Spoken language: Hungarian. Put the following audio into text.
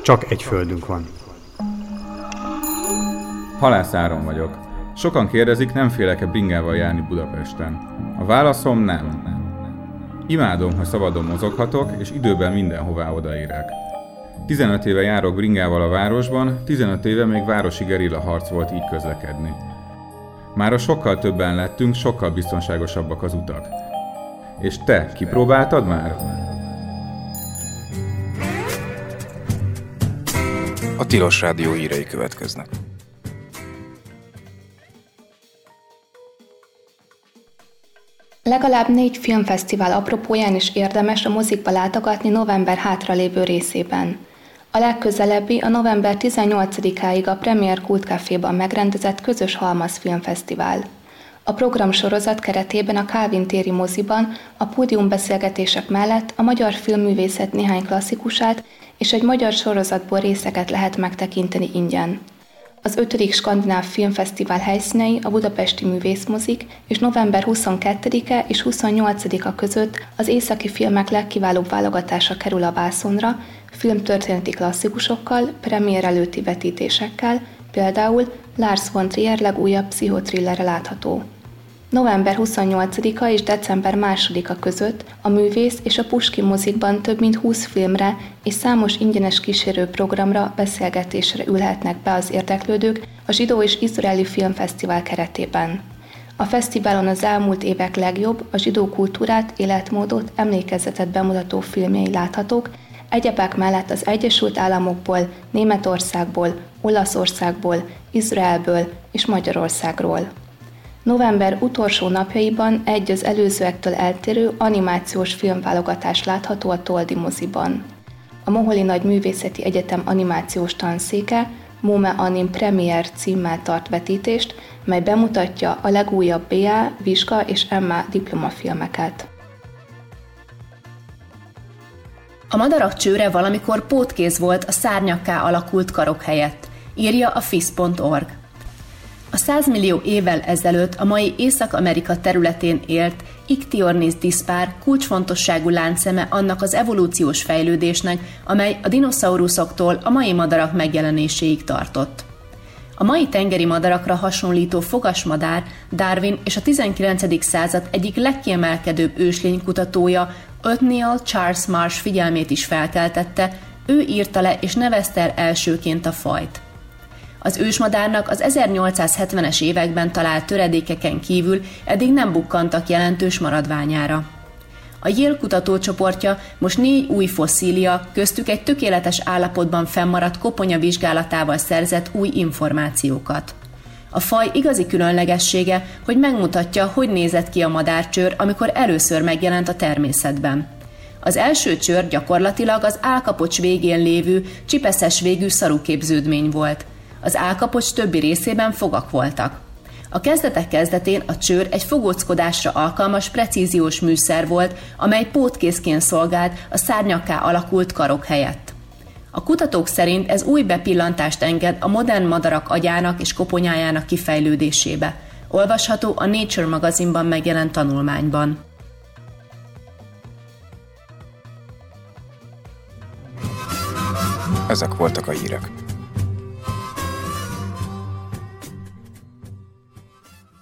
Csak egy földünk van. Halász Áron vagyok. Sokan kérdezik, nem félek-e bringával járni Budapesten. A válaszom nem. Imádom, hogy szabadon mozoghatok, és időben mindenhová odaérek. 15 éve járok bringával a városban, 15 éve még városi gerilla harc volt így közlekedni. Mára sokkal többen lettünk, sokkal biztonságosabbak az utak. És te, kipróbáltad már? A Tilos Rádió hírei következnek. Legalább 4 filmfesztivál apropóján is érdemes a mozikba látogatni november hátralévő részében. A legközelebbi a november 18-áig a Premier Kult Caféban megrendezett közös Halmaz Filmfesztivál. A programsorozat keretében a Kálvin téri moziban a pódiumbeszélgetések mellett a magyar filmművészet néhány klasszikusát és egy magyar sorozatból részeket lehet megtekinteni ingyen. Az 5. Skandináv Filmfesztivál helyszínei a budapesti művészmozik, és november 22-e és 28-a között az északi filmek legkiválóbb válogatása kerül a vászonra, filmtörténeti klasszikusokkal, premier előtti vetítésekkel, például Lars von Trier legújabb pszichotrillere látható. November 28-a és december 2-a között a Művész és a Puskin mozikban több mint 20 filmre és számos ingyenes kísérő programra, beszélgetésre ülhetnek be az érdeklődők a Zsidó és Izraeli Filmfesztivál keretében. A fesztiválon az elmúlt évek legjobb, a zsidó kultúrát, életmódot, emlékezetet bemutató filmjei láthatók, egyebek mellett az Egyesült Államokból, Németországból, Olaszországból, Izraelből és Magyarországról. November utolsó napjaiban egy az előzőektől eltérő animációs filmválogatás látható a Toldi moziban. A Moholi Nagy Művészeti Egyetem animációs tanszéke Mome Anim Premier címmel tart vetítést, mely bemutatja a legújabb BA, vizsga és MA diplomafilmeket. A madarak csőre valamikor pótkéz volt a szárnyakká alakult karok helyett, írja a FISZ.org. A 100 millió évvel ezelőtt a mai Észak-Amerika területén élt Ichthyornis dispar kulcsfontosságú láncszeme annak az evolúciós fejlődésnek, amely a dinoszauruszoktól a mai madarak megjelenéséig tartott. A mai tengeri madarakra hasonlító fogasmadár Darwin és a 19. század egyik legkiemelkedőbb őslénykutatója Othniel Charles Marsh figyelmét is felkeltette, ő írta le és nevezte el elsőként a fajt. Az ősmadárnak az 1870-es években talált töredékeken kívül eddig nem bukkantak jelentős maradványára. A Yale kutatócsoportja most 4 új fosszília, köztük egy tökéletes állapotban fennmaradt koponya vizsgálatával szerzett új információkat. A faj igazi különlegessége, hogy megmutatja, hogy nézett ki a madárcsőr, amikor először megjelent a természetben. Az első csőr gyakorlatilag az állkapocs végén lévő, csipeszes végű szaruképződmény volt. Az állkapocs többi részében fogak voltak. A kezdetek kezdetén a csőr egy fogóckodásra alkalmas precíziós műszer volt, amely pótkészként szolgált a szárnyakká alakult karok helyett. A kutatók szerint ez új bepillantást enged a modern madarak agyának és koponyájának kifejlődésébe. Olvasható a Nature magazinban megjelent tanulmányban. Ezek voltak a hírek.